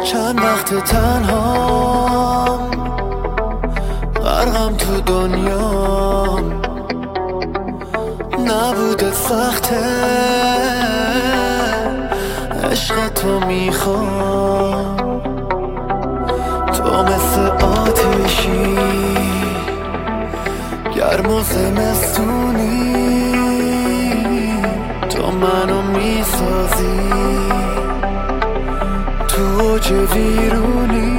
چند وقت تنهام، غرقم تو دنیام، نبوده سخته عشق تو میخوام. تو مثل آتیشی گرم و زمستونی، تو منو میسازی تو اوج ویرونی.